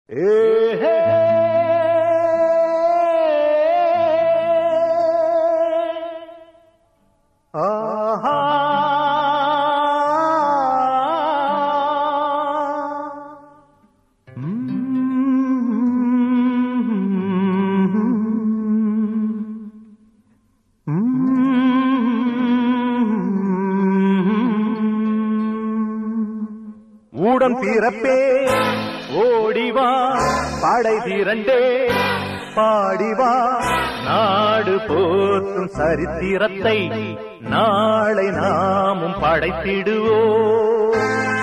ஊடன் பிறப்பே ஓடிவா படை திரண்டே பாடிவா நாடு போற்றும் சரித்திரத்தை நாளை நாமும் படைத்திடுவோம்.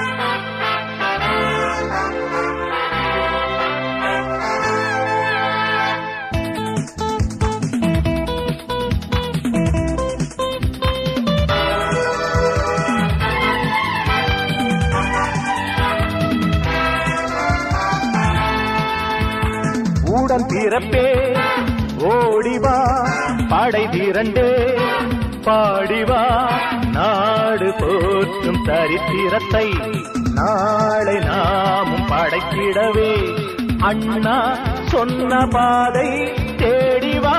ஊடன் பிறப்பே ஓடிவா படை திரண்டே பாடிவா நாடு போற்றும் சரித்திரத்தை நாளை நாமும் படைத்திடவே அண்ணா சொன்ன பாதை தேடிவா.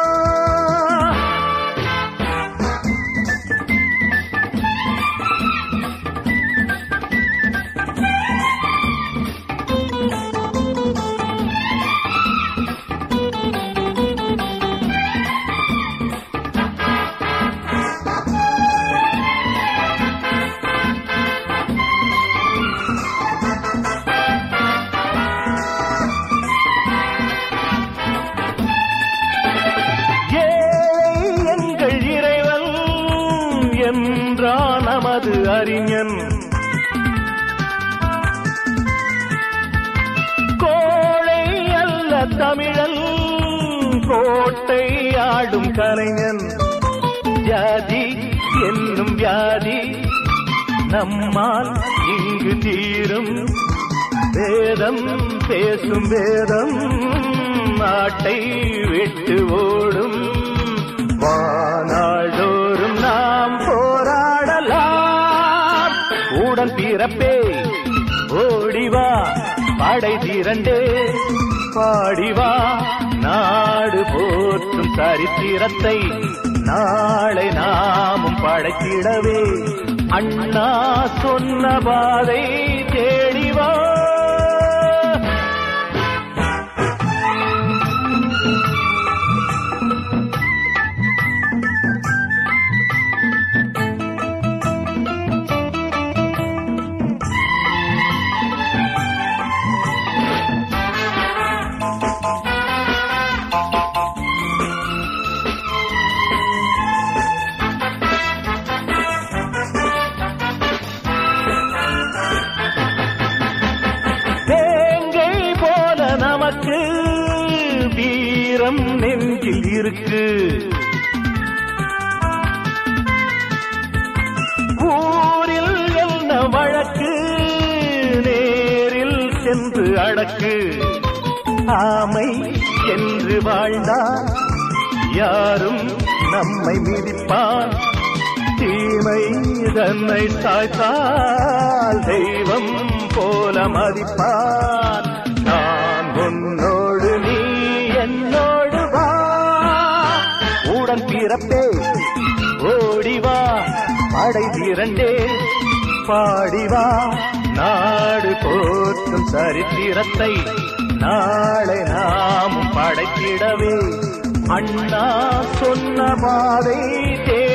என்றான் நமது அறிஞன், கோழை அல்ல தமிழன் கோட்டை ஆடும் கலைஞன். ஜாதி என்னும் வியாதி நம்மால் இங்கு தீரும், வேதம் பேசும் வேதம் நாட்டை விட்டு ஓடும். வானாடோறும் நாம் போராடலாம். ஊடன் பிறப்பே ஓடிவா படை திரண்டே பாடிவா நாடு போற்றும் சரித்திரத்தை நாளை நாமும் படைத்திடவே அண்ணா சொன்ன பாதை தேடிவா. நமக்கு வீரம் நெஞ்சில் இருக்கு, ஊரில் என்ன வழக்கு நேரில் சென்று அடக்கு. ஆமை என்று வாழ்ந்தால் யாரும் நம்மை மிதிப்பார், தீமை தன்னை சாய்த்தால் தெய்வம் போல மதிப்பார். நான் உன்னோடு நீ என்னோடு வா. ஊடன் பிறப்பே ஓடிவா படை திரண்டே பாடிவா நாடு போற்றும் சரித்திரத்தை நாளை நாமும் படைத்திடவே அண்ணா சொன்ன பாதை